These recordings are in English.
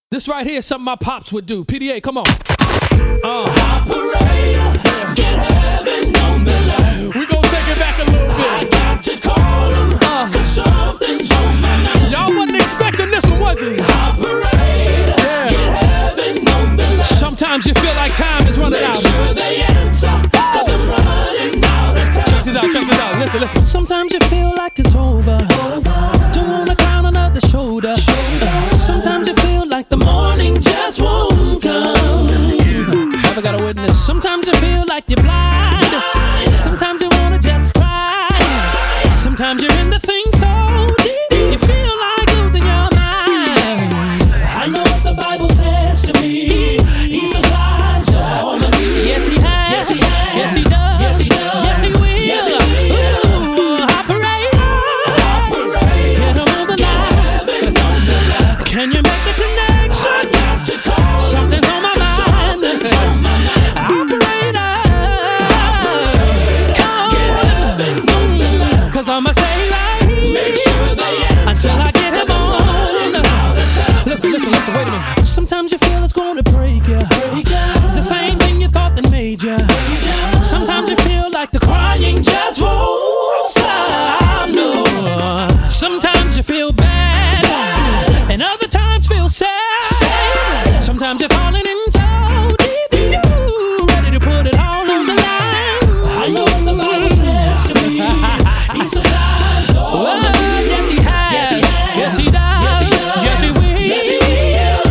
This right here is something my pops would do. PDA, come on. Operator, get heaven on the line. We gon' take it back a little bit. I got to call him, cause something's on my mind. Y'all wasn't expecting this one, was it? Operator, get heaven on the line. Sometimes you feel like time is running out. Make sure they answer, cause I'm running out of time. Check this out, listen. Sometimes you feel like it's over. Don't wanna clown another shoulder. Sometimes you feel like the morning just won't come. Ever got a witness? Sometimes you feel like you're blind. Sometimes you wanna just cry. Sometimes you're in the thing so deep, you feel like losing your mind. I know what the Bible says to me. He supplies all my needs. Yes, he has. Yes, he does. Yes, he does. Yes, he will. Yes, he will. Ooh, operator, get him on the line. Can you make the connection? Something's on my mind. Operator, cause I'ma stay right here. Make sure they answer until I get him on. Listen, wait a minute. Sometimes you feel it's gonna break you. The same thing you thought that made you. Sometimes you feel like the crying just won't stop. No. Sometimes you feel bad, and other times feel sad. Sometimes you're falling in so deep, you ready to put it all on the line. I know what the Bible says to me. He supplies all my needs. Yes, he has. Yes, he has. Yes, he does. Yes, he does. Yes, he will. Yes, he will.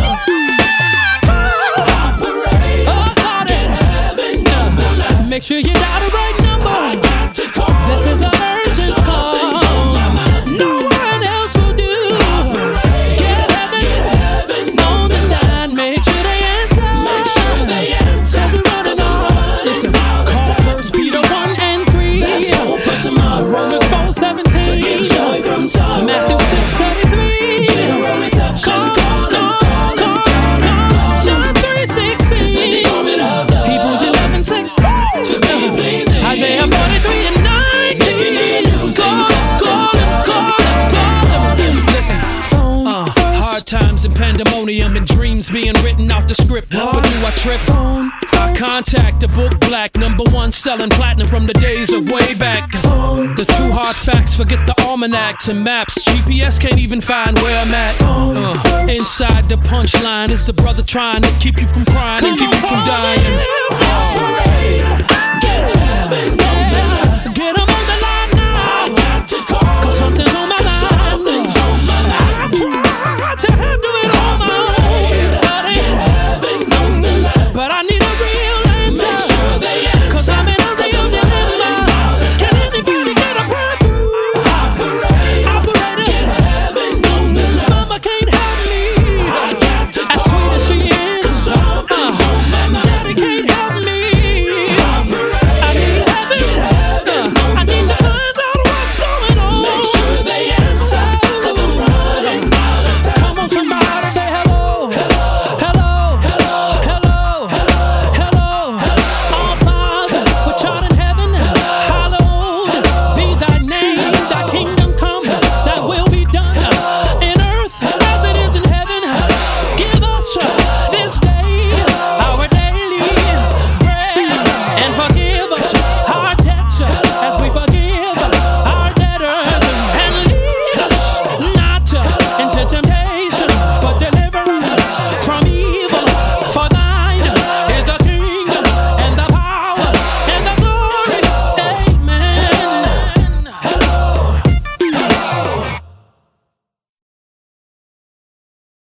Operator, get heaven on the line. Make sure you dial the right number. I got to call This is an him, 'cause urgent call. something's on my mind. No one else will do. Get heaven on the line. Make sure they answer. Make sure they answer. 'Cause we're running on. Listen, call 1 Peter 1 and 3. There's hope for tomorrow. Romans 4:17. To get joy from sorrow. Matthew 6:33. General reception. Call him. John 3:16. The garment of love. Hebrews 11:6. To be pleasing. Isaiah 43 and 19. Listen, hard times and pandemonium and dreams being written out the script. But do I trip? I contact the book black, #1 selling platinum from the days of way back. The true hard facts, forget the almanacs and maps. GPS can't even find where I'm at. Inside the punchline is a brother trying to keep you from crying and keep you from dying. Operator, get heaven on the line. Get 'em